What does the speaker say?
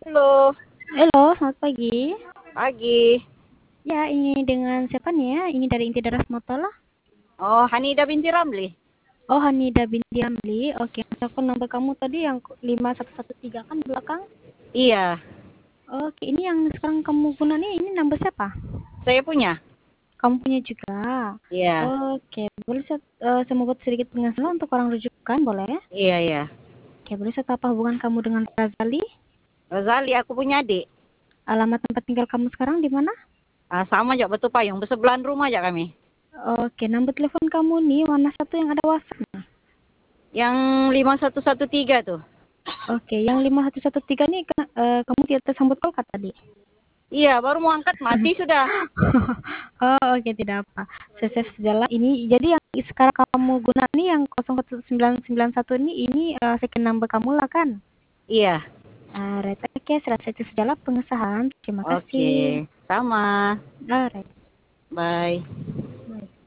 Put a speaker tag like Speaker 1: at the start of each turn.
Speaker 1: Halo,
Speaker 2: Halo, selamat pagi.
Speaker 1: pagi.
Speaker 2: Ya, ini dengan siapa nih ya? Ini dari Inti Daras Motola.
Speaker 1: Oh, Hanida binti Ramli.
Speaker 2: Oh, Hanida binti Amli. Oke, aku nomor kamu tadi yang 5113 kan belakang.
Speaker 1: Iya,
Speaker 2: Oke, ini yang sekarang kamu guna nih, ini nomor siapa?
Speaker 1: saya punya.
Speaker 2: Kamu punya juga.
Speaker 1: Iya,
Speaker 2: Oke, boleh saya mau buat sedikit penghasilan untuk orang rujukan, boleh?
Speaker 1: iya, iya.
Speaker 2: Oke, boleh saya tahu apa hubungan kamu dengan Razali?
Speaker 1: Rozali, aku punya adik.
Speaker 2: Alamat tempat tinggal kamu sekarang di mana?
Speaker 1: Sama aja Batu Payung, bersebelahan rumah aja kami.
Speaker 2: Oke, nomor telepon kamu nih warna satu yang ada WhatsApp.
Speaker 1: Yang 5113 tuh.
Speaker 2: Oke, yang 5113 nih kamu tidak tersambut call kah tadi?
Speaker 1: Iya, baru mau angkat mati sudah.
Speaker 2: Oh, oke, tidak apa. Saya save sejalan ini. Jadi yang sekarang kamu guna nih yang 01991 ini second number kamu lah kan?
Speaker 1: Iya,
Speaker 2: Right. Oke, sudah saya save sejalan pengesahan. Terima
Speaker 1: oke.
Speaker 2: kasih.
Speaker 1: Sama.
Speaker 2: Alright.
Speaker 1: Bye.